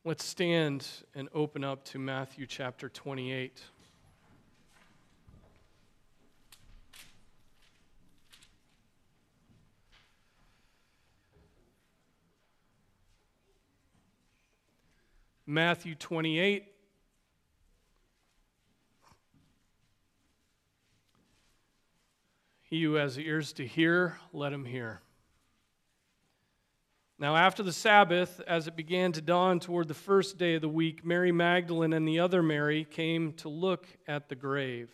Let's stand and open up to Matthew chapter 28. Matthew 28. He who has ears to hear, let him hear. Now after the Sabbath, as it began to dawn toward the first day of the week, Mary Magdalene and the other Mary came to look at the grave.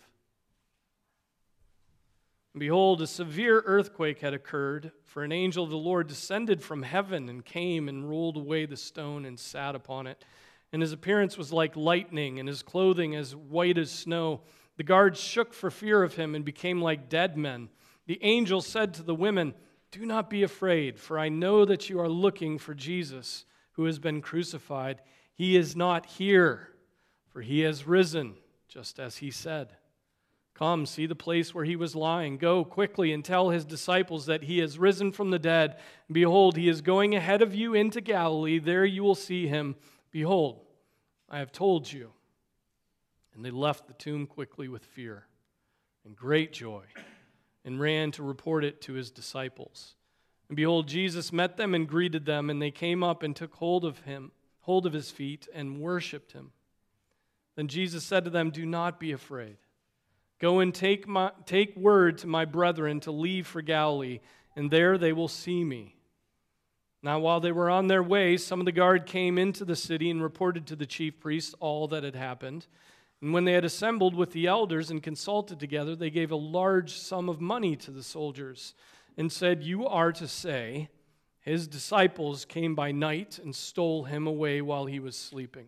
And behold, a severe earthquake had occurred, for an angel of the Lord descended from heaven and came and rolled away the stone and sat upon it. And his appearance was like lightning, and his clothing as white as snow. The guards shook for fear of him and became like dead men. The angel said to the women, "Do not be afraid, for I know that you are looking for Jesus, who has been crucified. He is not here, for he has risen, just as he said. Come, see the place where he was lying. Go quickly and tell his disciples that he has risen from the dead. And behold, he is going ahead of you into Galilee. There you will see him. Behold, I have told you." And they left the tomb quickly with fear and great joy, and ran to report it to his disciples. And behold, Jesus met them and greeted them, and they came up and took hold of his feet, and worshipped him. Then Jesus said to them, "Do not be afraid. Go and take word to my brethren to leave for Galilee, and there they will see me." Now while they were on their way, some of the guard came into the city and reported to the chief priests all that had happened. And when they had assembled with the elders and consulted together, they gave a large sum of money to the soldiers and said, "You are to say, his disciples came by night and stole him away while we were sleeping.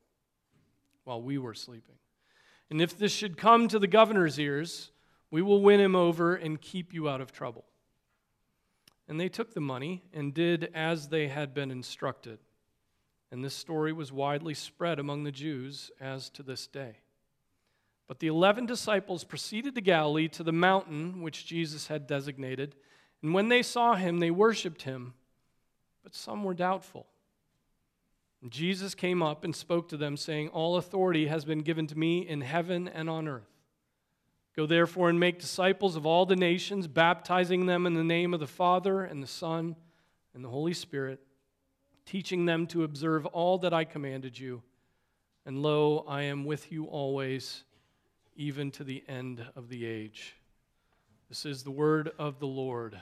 And if this should come to the governor's ears, we will win him over and keep you out of trouble." And they took the money and did as they had been instructed. And this story was widely spread among the Jews as to this day. But the 11 disciples proceeded to Galilee, to the mountain which Jesus had designated. And when they saw him, they worshipped him, but some were doubtful. And Jesus came up and spoke to them, saying, "All authority has been given to me in heaven and on earth. Go therefore and make disciples of all the nations, baptizing them in the name of the Father and the Son and the Holy Spirit, teaching them to observe all that I commanded you. And lo, I am with you always, even to the end of the age." This is the word of the Lord.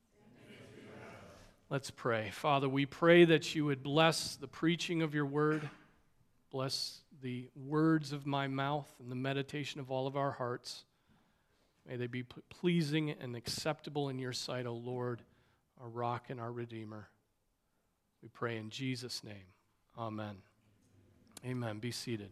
Let's pray. Father, we pray that you would bless the preaching of your word, bless the words of my mouth and the meditation of all of our hearts. May they be pleasing and acceptable in your sight, O Lord, our rock and our Redeemer. We pray in Jesus' name. Amen. Amen. Be seated.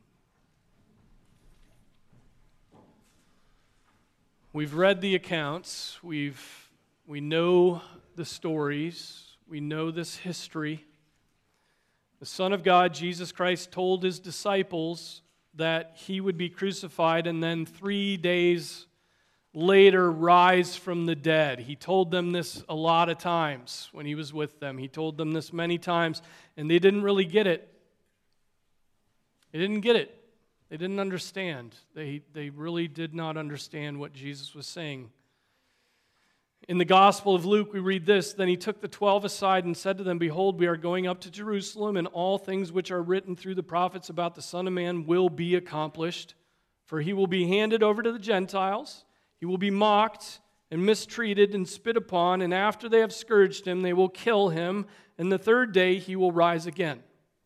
We've read the accounts. We know the stories. We know this history. The Son of God, Jesus Christ, told his disciples that he would be crucified and then 3 days later rise from the dead. He told them this a lot of times when he was with them. He told them this many times, and they didn't really get it. They didn't get it. They didn't understand. They really did not understand what Jesus was saying. In the Gospel of Luke, we read this: "Then he took the 12 aside and said to them, 'Behold, we are going up to Jerusalem, and all things which are written through the prophets about the Son of Man will be accomplished. For he will be handed over to the Gentiles. He will be mocked and mistreated and spit upon, and after they have scourged him, they will kill him, and the third day he will rise again.'"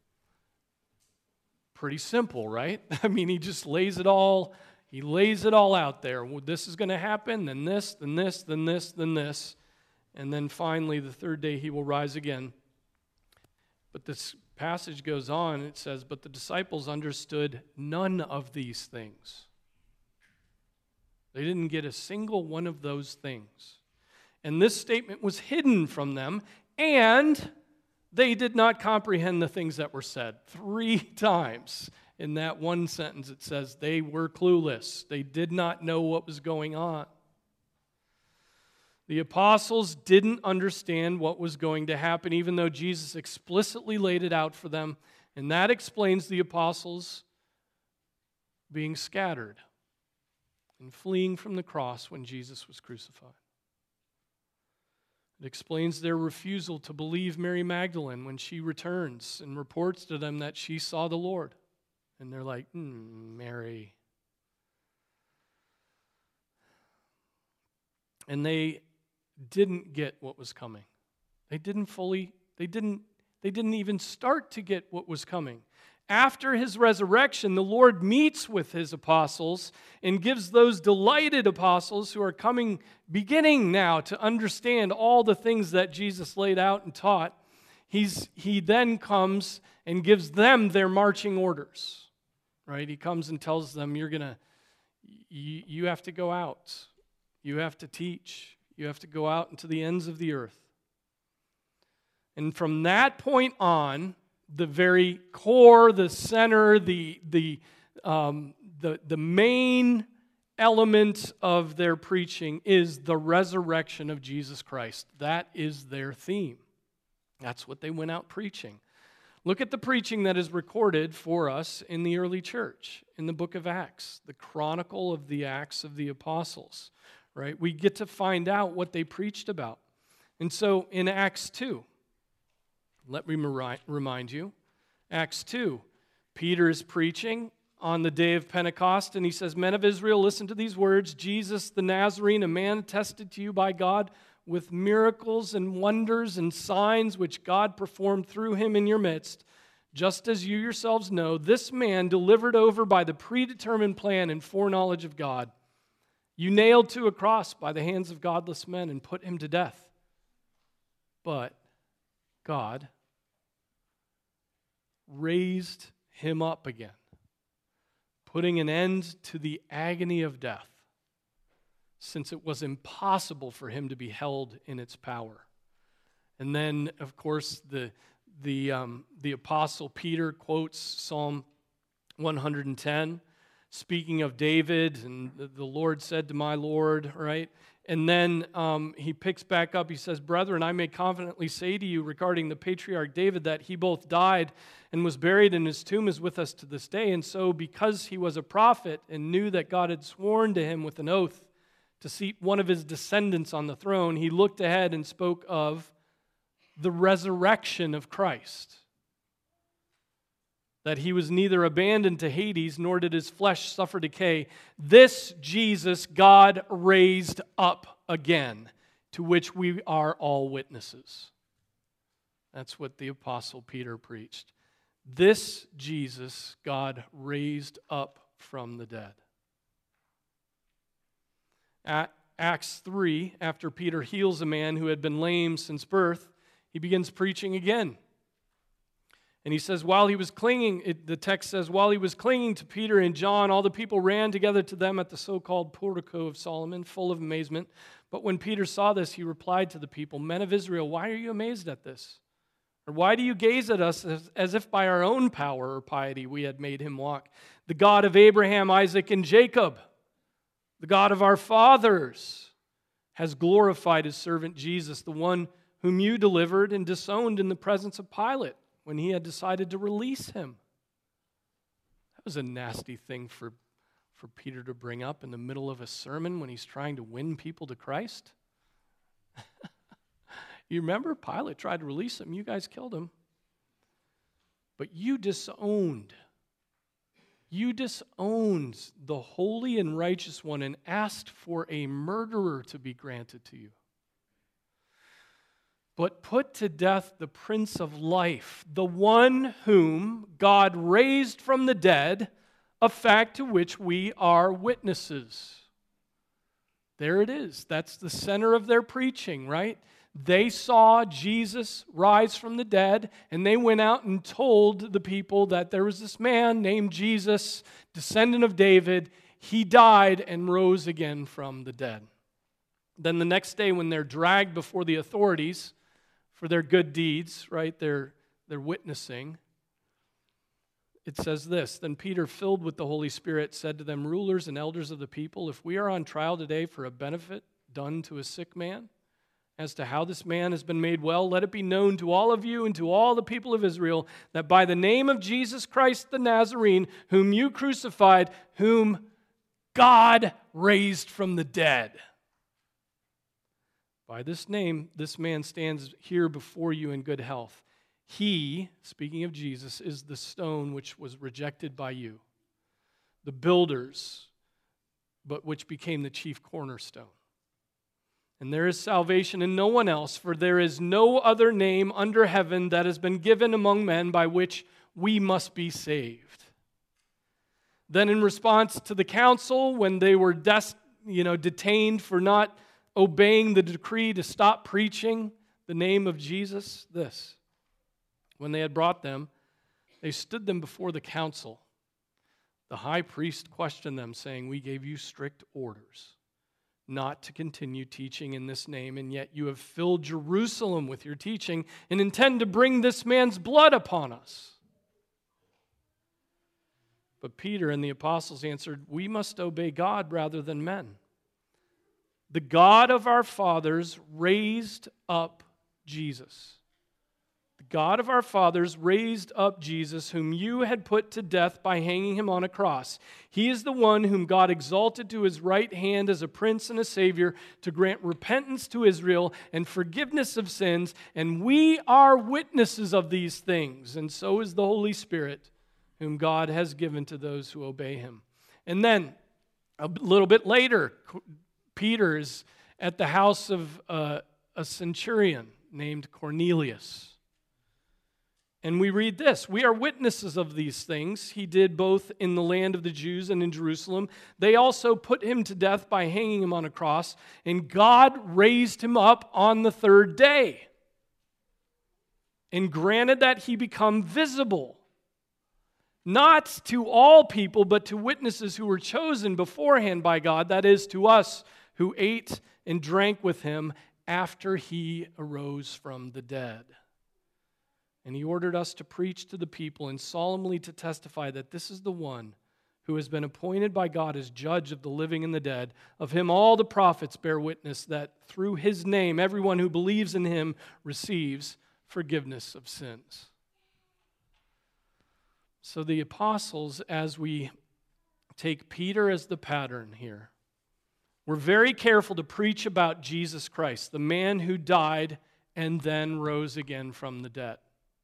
Pretty simple, right? I mean, he just lays it all out there. Well, this is going to happen, then this, then this, then this, then this. And then finally, the third day he will rise again. But this passage goes on, it says, "But the disciples understood none of these things." They didn't get a single one of those things. And this statement was hidden from them, and they did not comprehend the things that were said. 3 times in that one sentence it says they were clueless. They did not know what was going on. The apostles didn't understand what was going to happen, even though Jesus explicitly laid it out for them. And that explains the apostles being scattered and fleeing from the cross when Jesus was crucified. It explains their refusal to believe Mary Magdalene when she returns and reports to them that she saw the Lord. And they're like, Mary. And they didn't get what was coming. They didn't even start to get what was coming. After his resurrection, the Lord meets with his apostles and gives those delighted apostles who are beginning now to understand all the things that Jesus laid out and taught. He then comes and gives them their marching orders. Right? He comes and tells them, you have to go out. You have to teach. You have to go out into the ends of the earth. And from that point on, the very core, the center, the main element of their preaching is the resurrection of Jesus Christ. That is their theme. That's what they went out preaching. Look at the preaching that is recorded for us in the early church, in the book of Acts, the chronicle of the Acts of the Apostles. Right? We get to find out what they preached about. And so in Acts 2, let me remind you, Acts 2, Peter is preaching on the day of Pentecost, and he says, "Men of Israel, listen to these words. Jesus the Nazarene, a man attested to you by God with miracles and wonders and signs which God performed through him in your midst, just as you yourselves know, this man delivered over by the predetermined plan and foreknowledge of God, you nailed to a cross by the hands of godless men and put him to death. But God raised him up again, putting an end to the agony of death, since it was impossible for him to be held in its power." And then, of course, the Apostle Peter quotes Psalm 110, speaking of David, and the Lord said to my Lord, right? And then he picks back up, he says, "Brethren, I may confidently say to you regarding the patriarch David that he both died and was buried, and his tomb is with us to this day. And so because he was a prophet and knew that God had sworn to him with an oath to seat one of his descendants on the throne, he looked ahead and spoke of the resurrection of Christ. That he was neither abandoned to Hades, nor did his flesh suffer decay. This Jesus God raised up again, to which we are all witnesses." That's what the Apostle Peter preached. This Jesus God raised up from the dead. At Acts 3, after Peter heals a man who had been lame since birth, he begins preaching again. And he says, while he was clinging, the text says, while he was clinging to Peter and John, all the people ran together to them at the so-called portico of Solomon, full of amazement. But when Peter saw this, he replied to the people, "Men of Israel, why are you amazed at this? Or why do you gaze at us as if by our own power or piety we had made him walk? The God of Abraham, Isaac, and Jacob, the God of our fathers, has glorified his servant Jesus, the one whom you delivered and disowned in the presence of Pilate when he had decided to release him." That was a nasty thing for Peter to bring up in the middle of a sermon when he's trying to win people to Christ. You remember? Pilate tried to release him. You guys killed him. But you disowned the holy and righteous one and asked for a murderer to be granted to you. But put to death the Prince of Life, the one whom God raised from the dead, a fact to which we are witnesses. There it is. That's the center of their preaching, right? They saw Jesus rise from the dead, and they went out and told the people that there was this man named Jesus, descendant of David. He died and rose again from the dead. Then the next day, when they're dragged before the authorities for their good deeds, right, they're witnessing, it says this, "Then Peter, filled with the Holy Spirit, said to them, 'Rulers and elders of the people, if we are on trial today for a benefit done to a sick man, as to how this man has been made well, let it be known to all of you and to all the people of Israel that by the name of Jesus Christ the Nazarene, whom you crucified, whom God raised from the dead. By this name, this man stands here before you in good health. He, speaking of Jesus, is the stone which was rejected by you, the builders, but which became the chief cornerstone. And there is salvation in no one else, for there is no other name under heaven that has been given among men by which we must be saved. Then in response to the council, when they were detained for not obeying the decree to stop preaching the name of Jesus, this, when they had brought them, they stood them before the council. The high priest questioned them, saying, "We gave you strict orders not to continue teaching in this name, and yet you have filled Jerusalem with your teaching and intend to bring this man's blood upon us." But Peter and the apostles answered, "We must obey God rather than men. The God of our fathers raised up Jesus. The God of our fathers raised up Jesus, whom you had put to death by hanging him on a cross. He is the one whom God exalted to his right hand as a prince and a savior to grant repentance to Israel and forgiveness of sins. And we are witnesses of these things, and so is the Holy Spirit, whom God has given to those who obey him." And then, a little bit later, Peter is at the house of a centurion named Cornelius. And we read this: "We are witnesses of these things he did both in the land of the Jews and in Jerusalem. They also put him to death by hanging him on a cross, and God raised him up on the third day and granted that he become visible, not to all people, but to witnesses who were chosen beforehand by God, that is, to us who ate and drank with him after he arose from the dead. And he ordered us to preach to the people and solemnly to testify that this is the one who has been appointed by God as judge of the living and the dead. Of him all the prophets bear witness that through his name everyone who believes in him receives forgiveness of sins." So the apostles, as we take Peter as the pattern here, were very careful to preach about Jesus Christ, the man who died and then rose again from the dead.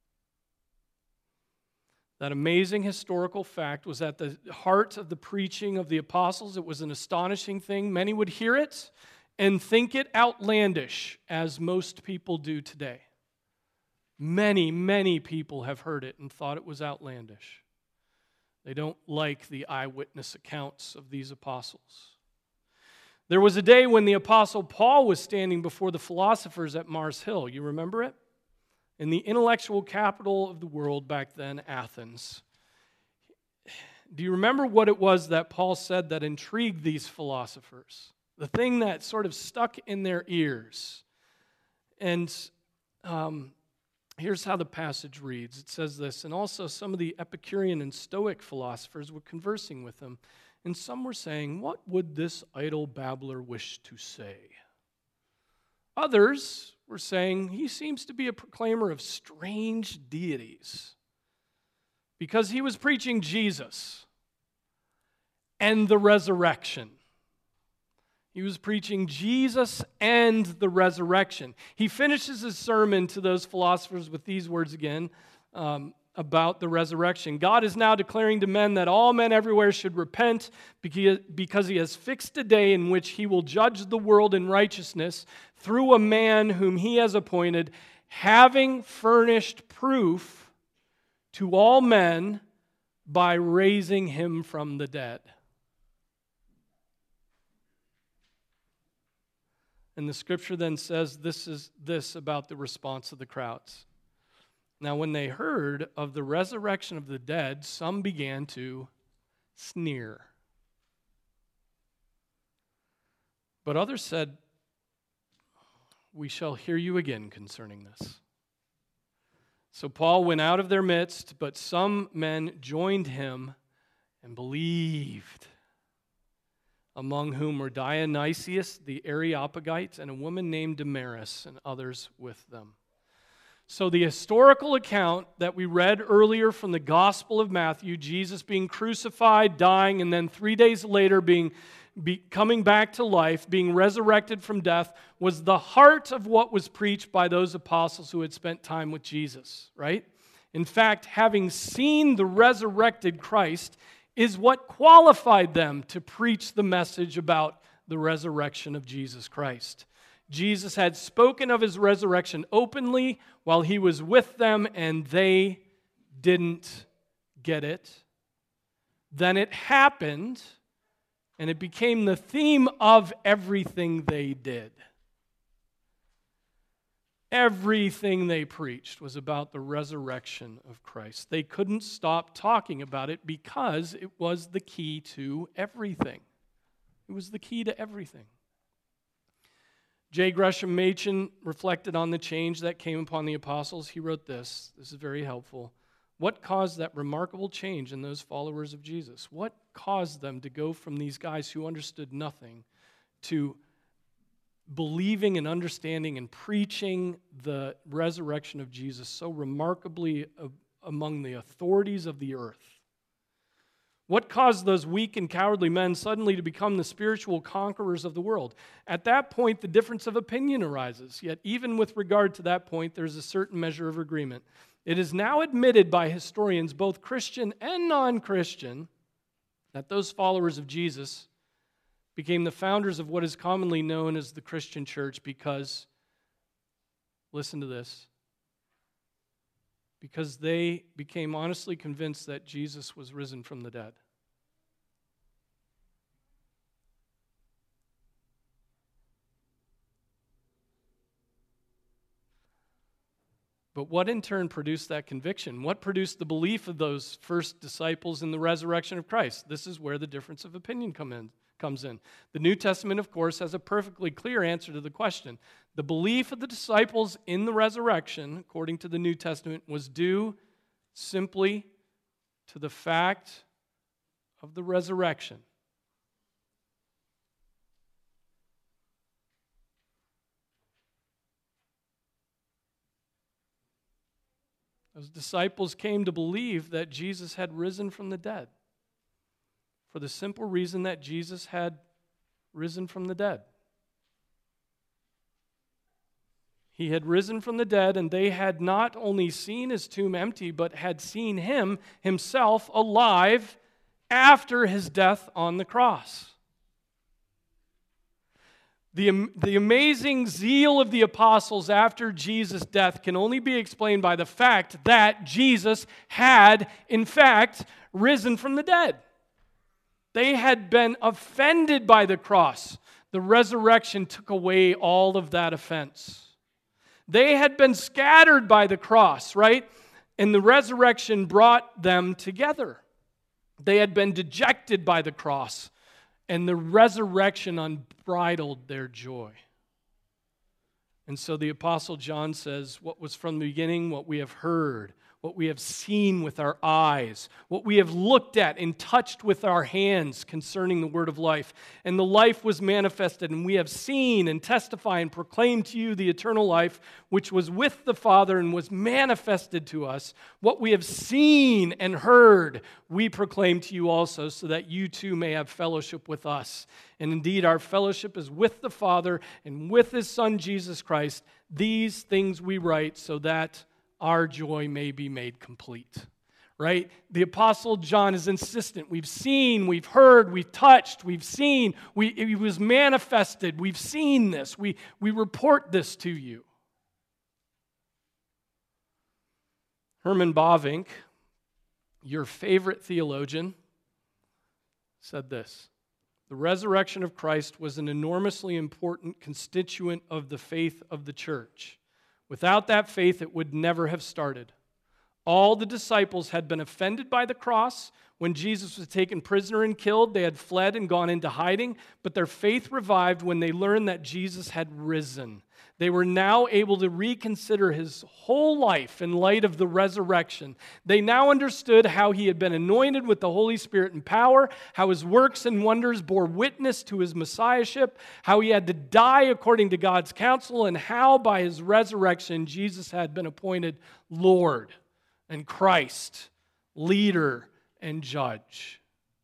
That amazing historical fact was at the heart of the preaching of the apostles. It was an astonishing thing. Many would hear it and think it outlandish, as most people do today. Many, many people have heard it and thought it was outlandish. They don't like the eyewitness accounts of these apostles. There was a day when the apostle Paul was standing before the philosophers at Mars Hill. You remember it? In the intellectual capital of the world back then, Athens. Do you remember what it was that Paul said that intrigued these philosophers? The thing that sort of stuck in their ears. And here's how the passage reads. It says this: "And also some of the Epicurean and Stoic philosophers were conversing with him, and some were saying, 'What would this idle babbler wish to say?' Others were saying, 'He seems to be a proclaimer of strange deities,' because he was preaching Jesus and the resurrection. He was preaching Jesus and the resurrection. He finishes his sermon to those philosophers with these words again about the resurrection. "God is now declaring to men that all men everywhere should repent because he has fixed a day in which he will judge the world in righteousness through a man whom he has appointed, having furnished proof to all men by raising him from the dead." And the scripture then says this about the response of the crowds. "Now when they heard of the resurrection of the dead, some began to sneer. But others said, 'We shall hear you again concerning this.' So Paul went out of their midst, but some men joined him and believed. among whom were Dionysius the Areopagite and a woman named Damaris and others with them. So the historical account that we read earlier from the Gospel of Matthew, Jesus being crucified, dying, and then 3 days later coming back to life, being resurrected from death, was the heart of what was preached by those apostles who had spent time with Jesus, right? In fact, having seen the resurrected Christ is what qualified them to preach the message about the resurrection of Jesus Christ. Jesus had spoken of his resurrection openly while he was with them, and they didn't get it. Then it happened, and it became the theme of everything they did. Everything they preached was about the resurrection of Christ. They couldn't stop talking about it because it was the key to everything. It was the key to everything. J. Gresham Machen reflected on the change that came upon the apostles. He wrote this. This is very helpful. What caused that remarkable change in those followers of Jesus? What caused them to go from these guys who understood nothing to believing and understanding and preaching the resurrection of Jesus so remarkably among the authorities of the earth? What caused those weak and cowardly men suddenly to become the spiritual conquerors of the world? At that point, the difference of opinion arises. Yet even with regard to that point, there's a certain measure of agreement. It is now admitted by historians, both Christian and non-Christian, that those followers of Jesus became the founders of what is commonly known as the Christian church because, listen to this, because they became honestly convinced that Jesus was risen from the dead. But what in turn produced that conviction? What produced the belief of those first disciples in the resurrection of Christ? This is where the difference of opinion comes in. The New Testament, of course, has a perfectly clear answer to the question. The belief of the disciples in the resurrection, according to the New Testament, was due simply to the fact of the resurrection. Those disciples came to believe that Jesus had risen from the dead for the simple reason that Jesus had risen from the dead. He had risen from the dead, and they had not only seen his tomb empty, but had seen him himself alive after his death on the cross. The amazing zeal of the apostles after Jesus' death can only be explained by the fact that Jesus had, in fact, risen from the dead. They had been offended by the cross. The resurrection took away all of that offense. They had been scattered by the cross, right? And the resurrection brought them together. They had been dejected by the cross, and the resurrection unbridled their joy. And so the Apostle John says, what was from the beginning, what we have heard, what we have seen with our eyes, what we have looked at and touched with our hands concerning the word of life. And the life was manifested, and we have seen and testified and proclaimed to you the eternal life, which was with the Father and was manifested to us. What we have seen and heard, we proclaim to you also, so that you too may have fellowship with us. And indeed, our fellowship is with the Father and with His Son, Jesus Christ. These things we write so that our joy may be made complete, right? The Apostle John is insistent. We've seen, we've heard, we've touched, we've seen. It was manifested. We've seen this. We report this to you. Herman Bavinck, your favorite theologian, said this: the resurrection of Christ was an enormously important constituent of the faith of the church. Without that faith, it would never have started. All the disciples had been offended by the cross. When Jesus was taken prisoner and killed, they had fled and gone into hiding, but their faith revived when they learned that Jesus had risen. They were now able to reconsider his whole life in light of the resurrection. They now understood how he had been anointed with the Holy Spirit and power, how his works and wonders bore witness to his messiahship, how he had to die according to God's counsel, and how by his resurrection Jesus had been appointed Lord and Christ, leader and judge.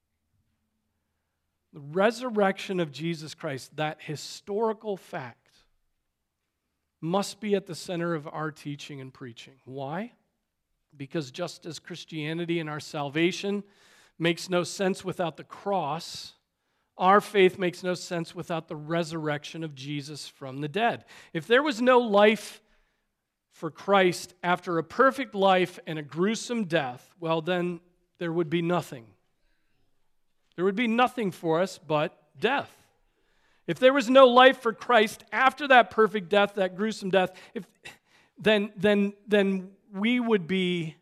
The resurrection of Jesus Christ, that historical fact, must be at the center of our teaching and preaching. Why? Because just as Christianity and our salvation makes no sense without the cross, our faith makes no sense without the resurrection of Jesus from the dead. If there was no life for Christ after a perfect life and a gruesome death, well, then there would be nothing. There would be nothing for us but death. If there was no life for Christ after that perfect death, that gruesome death, then we would be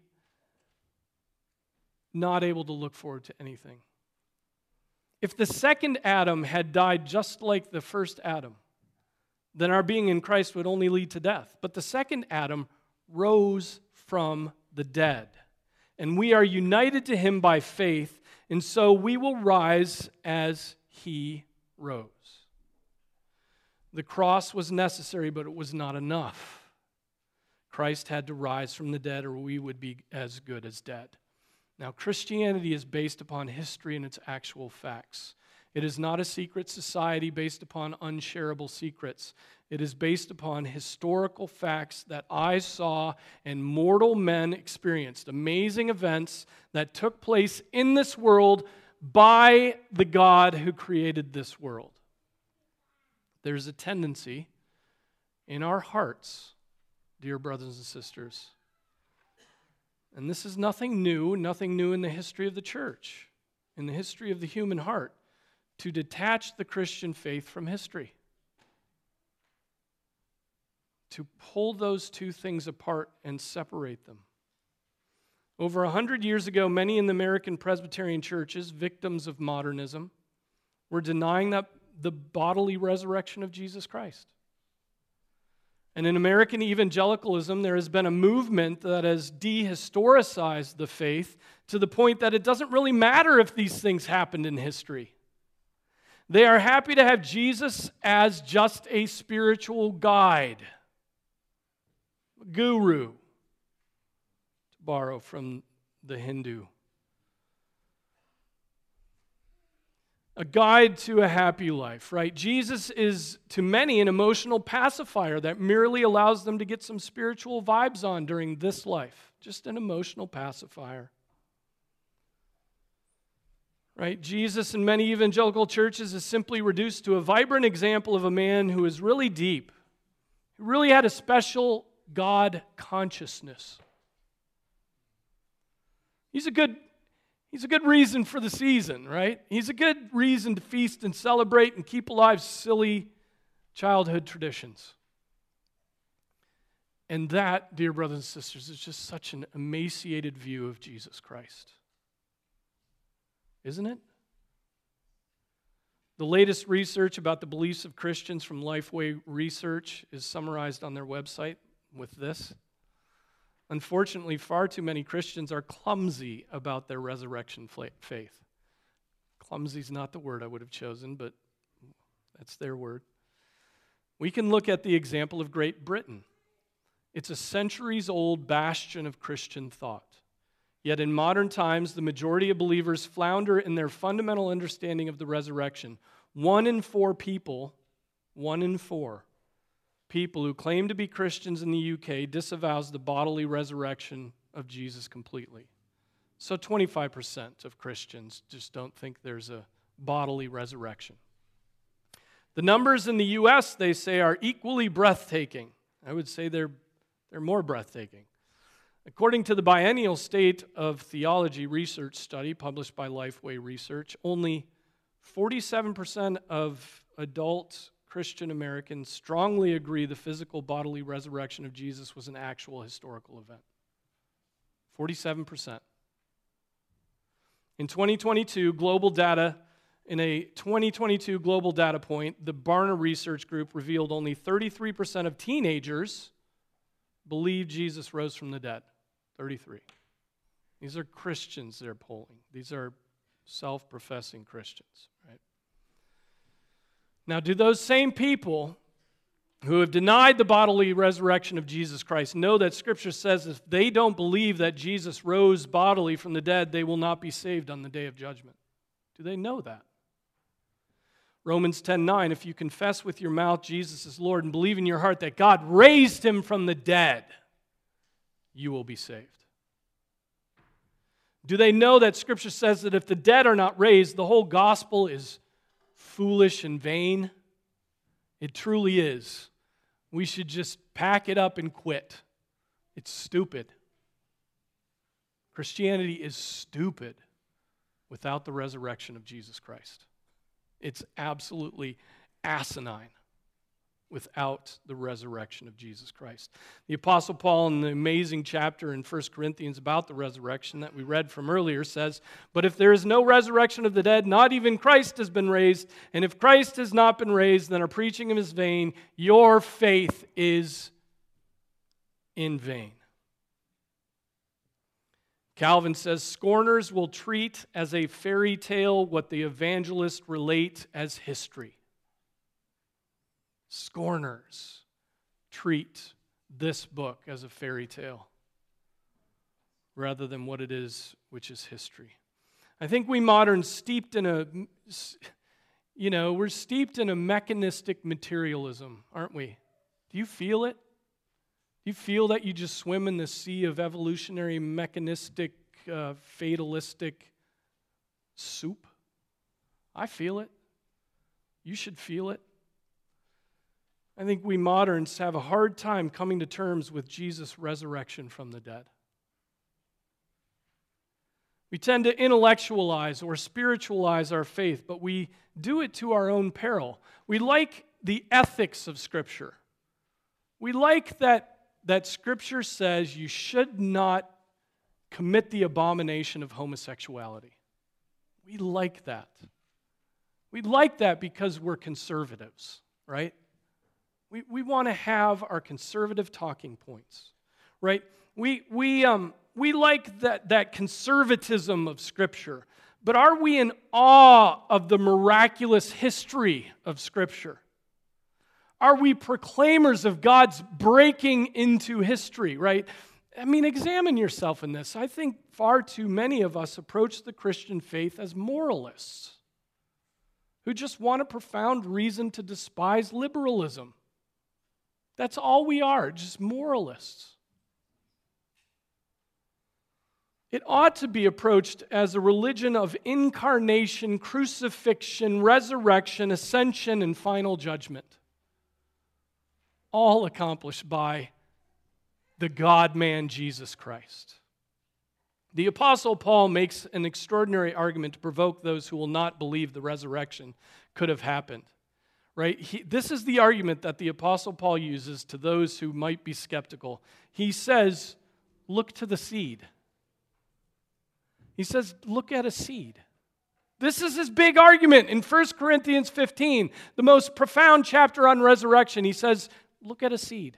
not able to look forward to anything. If the second Adam had died just like the first Adam, then our being in Christ would only lead to death. But the second Adam rose from the dead, and we are united to him by faith, and so we will rise as he rose. The cross was necessary, but it was not enough. Christ had to rise from the dead, or we would be as good as dead. Now, Christianity is based upon history and its actual facts. It is not a secret society based upon unshareable secrets. It is based upon historical facts that eyes saw and mortal men experienced. Amazing events that took place in this world by the God who created this world. There's a tendency in our hearts, dear brothers and sisters, and this is nothing new in the history of the church, in the history of the human heart, to detach the Christian faith from history, to pull those two things apart and separate them. Over 100 years ago, many in the American Presbyterian churches, victims of modernism, were denying that the bodily resurrection of Jesus Christ. And in American evangelicalism, there has been a movement that has dehistoricized the faith to the point that it doesn't really matter if these things happened in history. They are happy to have Jesus as just a spiritual guide, guru, to borrow from the Hindu. A guide to a happy life, right? Jesus is, to many, an emotional pacifier that merely allows them to get some spiritual vibes on during this life. Just an emotional pacifier. Right? Jesus in many evangelical churches is simply reduced to a vibrant example of a man who is really deep, who really had a special God consciousness. He's a good reason for the season, right? He's a good reason to feast and celebrate and keep alive silly childhood traditions. And that, dear brothers and sisters, is just such an emaciated view of Jesus Christ. Isn't it? The latest research about the beliefs of Christians from Lifeway Research is summarized on their website with this. Unfortunately, far too many Christians are clumsy about their resurrection faith. Clumsy is not the word I would have chosen, but that's their word. We can look at the example of Great Britain. It's a centuries-old bastion of Christian thought. Yet in modern times, the majority of believers flounder in their fundamental understanding of the resurrection. 1 in 4 people who claim to be Christians in the UK disavows the bodily resurrection of Jesus completely. So 25% of Christians just don't think there's a bodily resurrection. The numbers in the U.S., they say, are equally breathtaking. I would say they're more breathtaking. According to the Biennial State of Theology research study published by Lifeway Research, only 47% of adult Christian Americans strongly agree the physical bodily resurrection of Jesus was an actual historical event. 47%. In 2022, global data In a 2022 global data point, the Barna Research Group revealed only 33% of teenagers believe Jesus rose from the dead. 33. These are Christians they're polling. These are self-professing Christians, right? Now, do those same people who have denied the bodily resurrection of Jesus Christ know that Scripture says if they don't believe that Jesus rose bodily from the dead, they will not be saved on the day of judgment? Do they know that? Romans 10:9, if you confess with your mouth Jesus is Lord and believe in your heart that God raised him from the dead, you will be saved. Do they know that Scripture says that if the dead are not raised, the whole gospel is foolish and vain? It truly is. We should just pack it up and quit. It's stupid. Christianity is stupid without the resurrection of Jesus Christ. It's absolutely asinine without the resurrection of Jesus Christ. The Apostle Paul, in the amazing chapter in 1 Corinthians about the resurrection that we read from earlier, says, "But if there is no resurrection of the dead, not even Christ has been raised. And if Christ has not been raised, then our preaching is vain. Your faith is in vain." Calvin says, "Scorners will treat as a fairy tale what the evangelists relate as history." Scorners treat this book as a fairy tale rather than what it is, which is history. I think we moderns we're steeped in a mechanistic materialism, aren't we? Do you feel it? Do you feel that you just swim in the sea of evolutionary, mechanistic, fatalistic soup? I feel it. You should feel it. I think we moderns have a hard time coming to terms with Jesus' resurrection from the dead. We tend to intellectualize or spiritualize our faith, but we do it to our own peril. We like the ethics of Scripture. We like that Scripture says you should not commit the abomination of homosexuality. We like that. We like that because we're conservatives, right? We want to have our conservative talking points, right? We like that conservatism of Scripture, but are we in awe of the miraculous history of Scripture? Are we proclaimers of God's breaking into history, right? I mean, examine yourself in this. I think far too many of us approach the Christian faith as moralists who just want a profound reason to despise liberalism. That's all we are, just moralists. It ought to be approached as a religion of incarnation, crucifixion, resurrection, ascension, and final judgment. All accomplished by the God-man Jesus Christ. The Apostle Paul makes an extraordinary argument to provoke those who will not believe the resurrection could have happened. Right? This is the argument that the Apostle Paul uses to those who might be skeptical. He says, look to the seed. He says, look at a seed. This is his big argument in 1 Corinthians 15, the most profound chapter on resurrection. He says, look at a seed.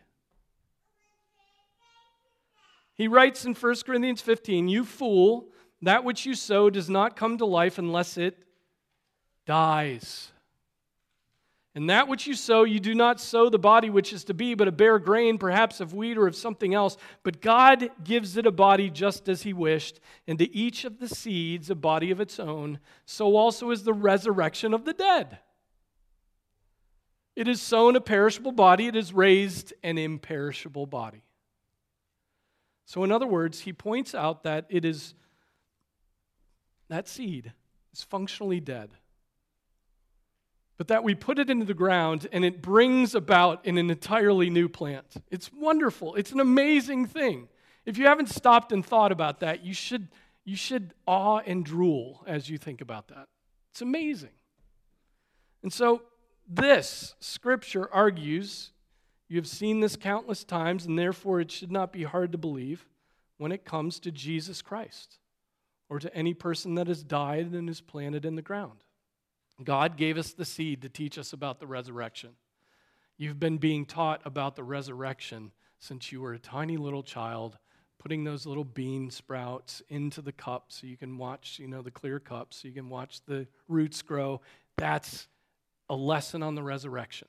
He writes in 1 Corinthians 15, "You fool, that which you sow does not come to life unless it dies. And that which you sow, you do not sow the body which is to be, but a bare grain, perhaps of wheat or of something else. But God gives it a body just as He wished, and to each of the seeds a body of its own. So also is the resurrection of the dead. It is sown a perishable body, it is raised an imperishable body." So in other words, he points out that that seed is functionally dead, but that we put it into the ground and it brings about an entirely new plant. It's wonderful. It's an amazing thing. If you haven't stopped and thought about that, you should awe and drool as you think about that. It's amazing. And so this Scripture argues, you have seen this countless times, and therefore it should not be hard to believe when it comes to Jesus Christ or to any person that has died and is planted in the ground. God gave us the seed to teach us about the resurrection. You've been being taught about the resurrection since you were a tiny little child, putting those little bean sprouts into the cup so you can watch, the clear cup, so you can watch the roots grow. That's a lesson on the resurrection.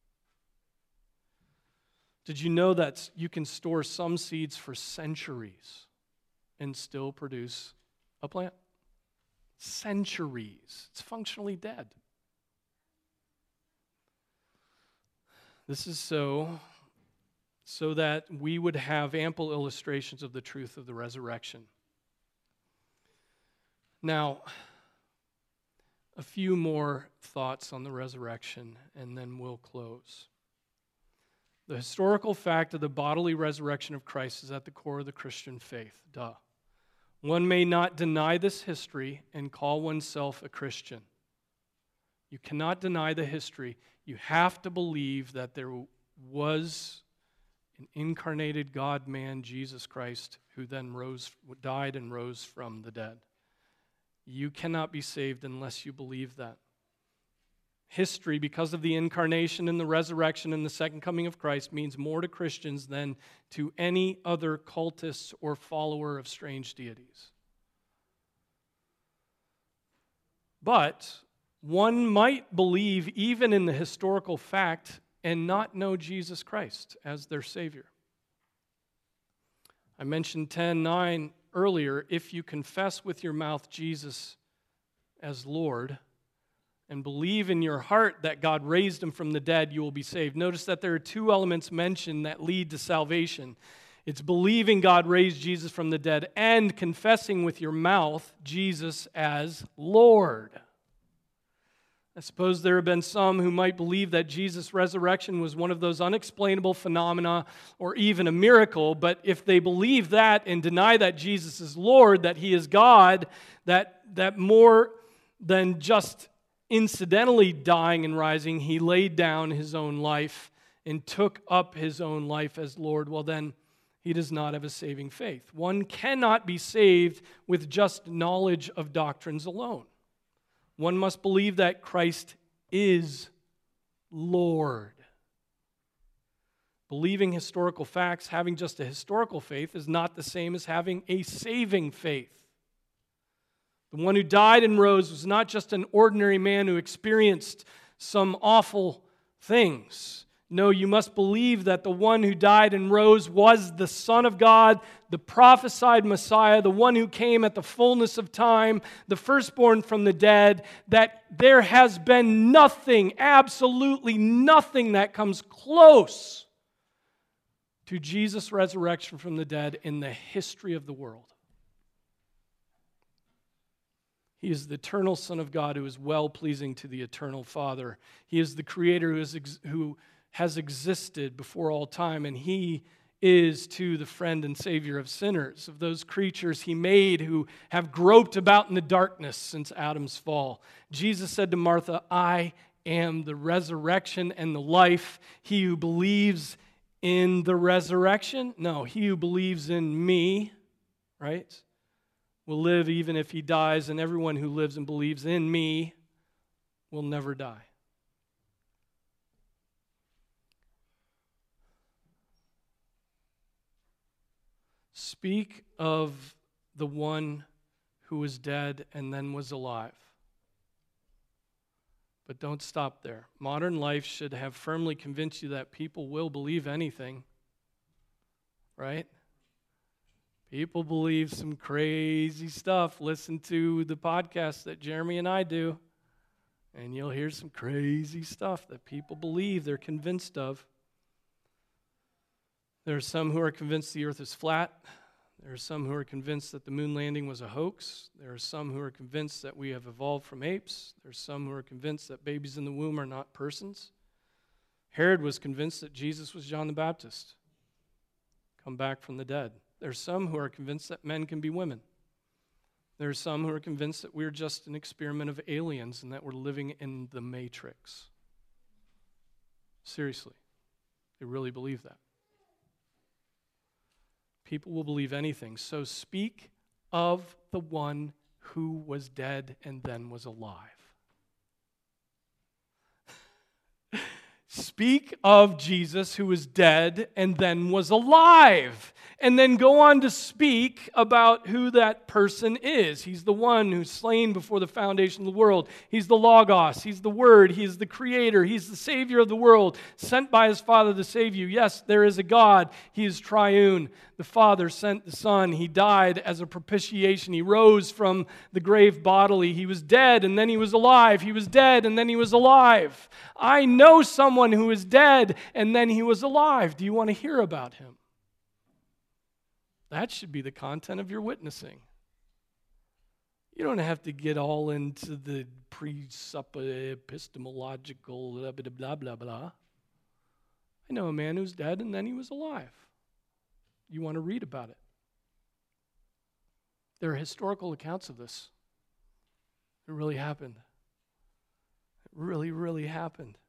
Did you know that you can store some seeds for centuries and still produce a plant? Centuries. It's functionally dead. This is so that we would have ample illustrations of the truth of the resurrection. Now, a few more thoughts on the resurrection, and then we'll close. The historical fact of the bodily resurrection of Christ is at the core of the Christian faith. Duh. One may not deny this history and call oneself a Christian. You cannot deny the history. You have to believe that there was an incarnated God-man, Jesus Christ, who then died and rose from the dead. You cannot be saved unless you believe that. History, because of the incarnation and the resurrection and the second coming of Christ, means more to Christians than to any other cultist or follower of strange deities. But one might believe even in the historical fact and not know Jesus Christ as their Savior. I mentioned 10:9 earlier. If you confess with your mouth Jesus as Lord and believe in your heart that God raised him from the dead, you will be saved. Notice that there are two elements mentioned that lead to salvation. It's believing God raised Jesus from the dead and confessing with your mouth Jesus as Lord. I suppose there have been some who might believe that Jesus' resurrection was one of those unexplainable phenomena or even a miracle, but if they believe that and deny that Jesus is Lord, that he is God, that more than just incidentally dying and rising, he laid down his own life and took up his own life as Lord, well then, he does not have a saving faith. One cannot be saved with just knowledge of doctrines alone. One must believe that Christ is Lord. Believing historical facts, having just a historical faith, is not the same as having a saving faith. The one who died and rose was not just an ordinary man who experienced some awful things. No, you must believe that the one who died and rose was the Son of God, the prophesied Messiah, the one who came at the fullness of time, the firstborn from the dead, that there has been nothing, absolutely nothing that comes close to Jesus' resurrection from the dead in the history of the world. He is the eternal Son of God who is well-pleasing to the eternal Father. He is the Creator who has existed before all time, and he is to the friend and Savior of sinners, of those creatures he made who have groped about in the darkness since Adam's fall. Jesus said to Martha, I am the resurrection and the life. He who believes in the resurrection, no, he who believes in me, right, will live even if he dies, and everyone who lives and believes in me will never die. Speak of the one who was dead and then was alive. But don't stop there. Modern life should have firmly convinced you that people will believe anything, right? People believe some crazy stuff. Listen to the podcast that Jeremy and I do, and you'll hear some crazy stuff that people believe, they're convinced of. There are some who are convinced the earth is flat. There are some who are convinced that the moon landing was a hoax. There are some who are convinced that we have evolved from apes. There are some who are convinced that babies in the womb are not persons. Herod was convinced that Jesus was John the Baptist, come back from the dead. There are some who are convinced that men can be women. There are some who are convinced that we're just an experiment of aliens and that we're living in the Matrix. Seriously, they really believe that. People will believe anything. So speak of the one who was dead and then was alive. speak of Jesus who was dead and then was alive, and then go on to speak about who that person is. He's the one who's slain before the foundation of the world. He's the Logos. He's the Word. He's the Creator. He's the Savior of the world, sent by His Father to save you. Yes, there is a God. He is triune. The Father sent the Son. He died as a propitiation. He rose from the grave bodily. He was dead and then He was alive. He was dead and then He was alive. I know someone who is dead and then he was alive. Do you want to hear about him? That should be the content of your witnessing. You don't have to get all into the epistemological blah, blah, blah, blah, blah. I know a man who's dead and then he was alive. You want to read about it. There are historical accounts of this. It really happened. It really, really happened.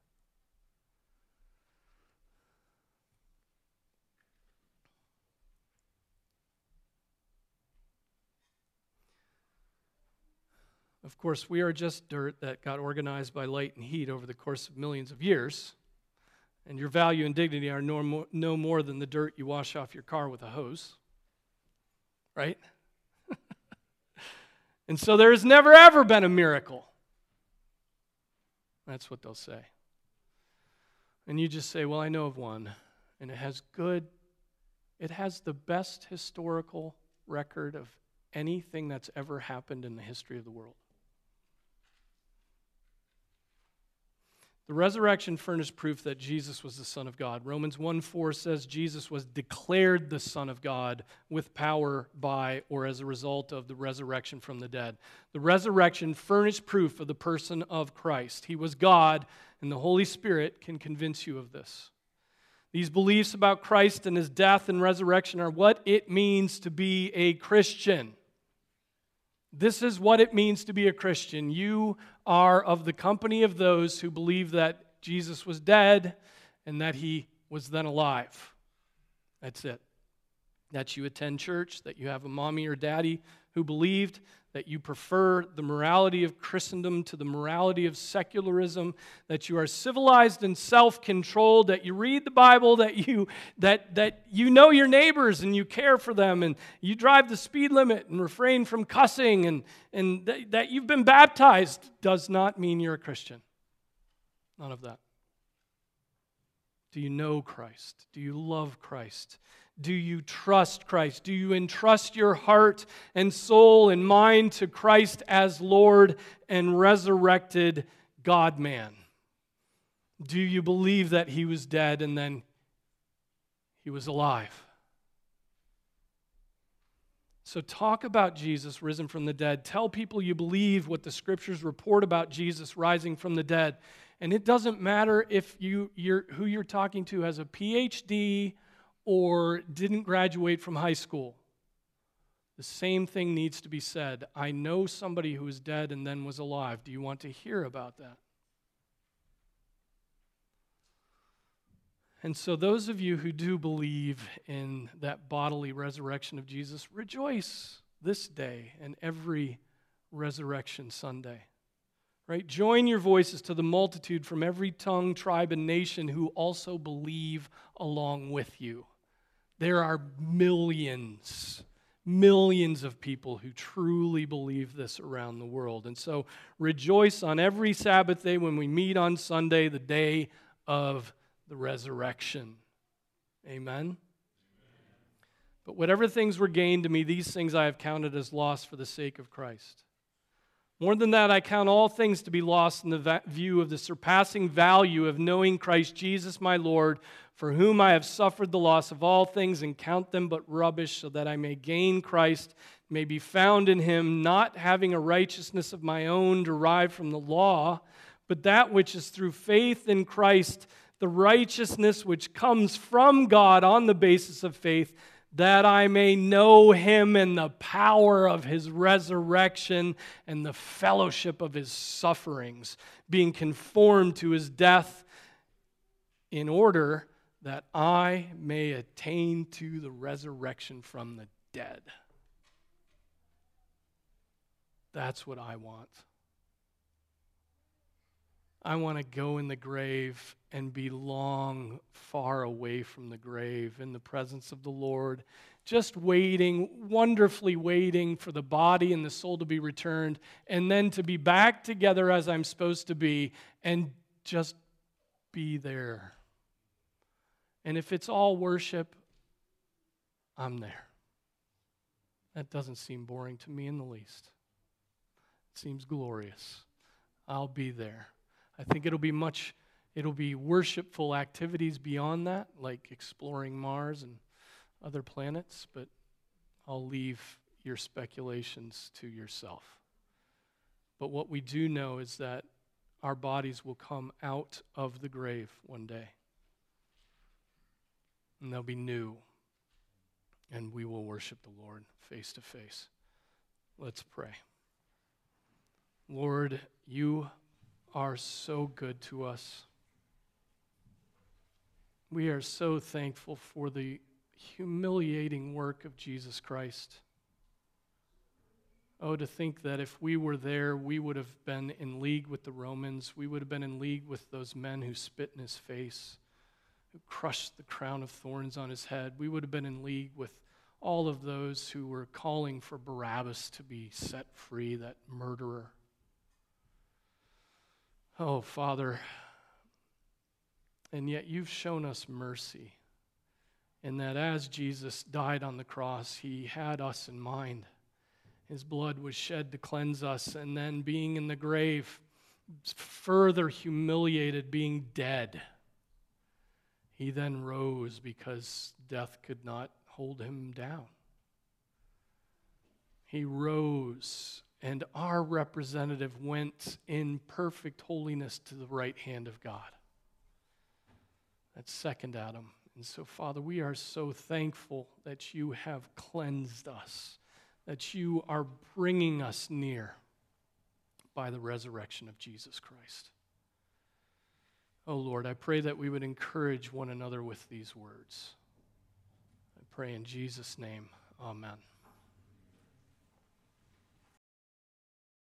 Of course, we are just dirt that got organized by light and heat over the course of millions of years, and your value and dignity are no more than the dirt you wash off your car with a hose, right? And so there has never, ever been a miracle. That's what they'll say. And you just say, well, I know of one, and it has the best historical record of anything that's ever happened in the history of the world. The resurrection furnished proof that Jesus was the Son of God. Romans 1:4 says Jesus was declared the Son of God with power by or as a result of the resurrection from the dead. The resurrection furnished proof of the person of Christ. He was God, and the Holy Spirit can convince you of this. These beliefs about Christ and His death and resurrection are what it means to be a Christian. This is what it means to be a Christian. You are of the company of those who believe that Jesus was dead and that He was then alive. That's it. That you attend church, that you have a mommy or daddy who believed, that you prefer the morality of Christendom to the morality of secularism, that you are civilized and self-controlled, that you read the Bible, that you know your neighbors and you care for them, and you drive the speed limit and refrain from cussing, and that you've been baptized does not mean you're a Christian. None of that. Do you know Christ? Do you love Christ? Do you trust Christ? Do you entrust your heart and soul and mind to Christ as Lord and resurrected God-man? Do you believe that He was dead and then He was alive? So talk about Jesus risen from the dead. Tell people you believe what the Scriptures report about Jesus rising from the dead. And it doesn't matter if who you're talking to has a PhD or didn't graduate from high school. The same thing needs to be said. I know somebody who was dead and then was alive. Do you want to hear about that? And so those of you who do believe in that bodily resurrection of Jesus, rejoice this day and every Resurrection Sunday. Right? Join your voices to the multitude from every tongue, tribe, and nation who also believe along with you. There are millions of people who truly believe this around the world. And so rejoice on every Sabbath day when we meet on Sunday, the day of the resurrection. Amen? But whatever things were gained to me, these things I have counted as loss for the sake of Christ. More than that, I count all things to be lost in the view of the surpassing value of knowing Christ Jesus my Lord, for whom I have suffered the loss of all things and count them but rubbish, so that I may gain Christ, may be found in Him, not having a righteousness of my own derived from the law, but that which is through faith in Christ, the righteousness which comes from God on the basis of faith, that I may know Him and the power of His resurrection and the fellowship of His sufferings, being conformed to His death, in order that I may attain to the resurrection from the dead. That's what I want. I want to go in the grave and be long, far away from the grave in the presence of the Lord, just waiting, wonderfully waiting for the body and the soul to be returned, and then to be back together as I'm supposed to be and just be there. And if it's all worship, I'm there. That doesn't seem boring to me in the least. It seems glorious. I'll be there. I think it'll be worshipful activities beyond that, like exploring Mars and other planets, but I'll leave your speculations to yourself. But what we do know is that our bodies will come out of the grave one day, and they'll be new, and we will worship the Lord face to face. Let's pray. Lord, you are so good to us. We are so thankful for the humiliating work of Jesus Christ. Oh, to think that if we were there, we would have been in league with the Romans. We would have been in league with those men who spit in his face, who crushed the crown of thorns on his head. We would have been in league with all of those who were calling for Barabbas to be set free, that murderer. Oh, Father, and yet you've shown us mercy in that as Jesus died on the cross, he had us in mind. His blood was shed to cleanse us, and then being in the grave, further humiliated, being dead, he then rose because death could not hold him down. He rose, and our representative went in perfect holiness to the right hand of God. That's second Adam. And so, Father, we are so thankful that you have cleansed us, that you are bringing us near by the resurrection of Jesus Christ. Oh, Lord, I pray that we would encourage one another with these words. I pray in Jesus' name, amen.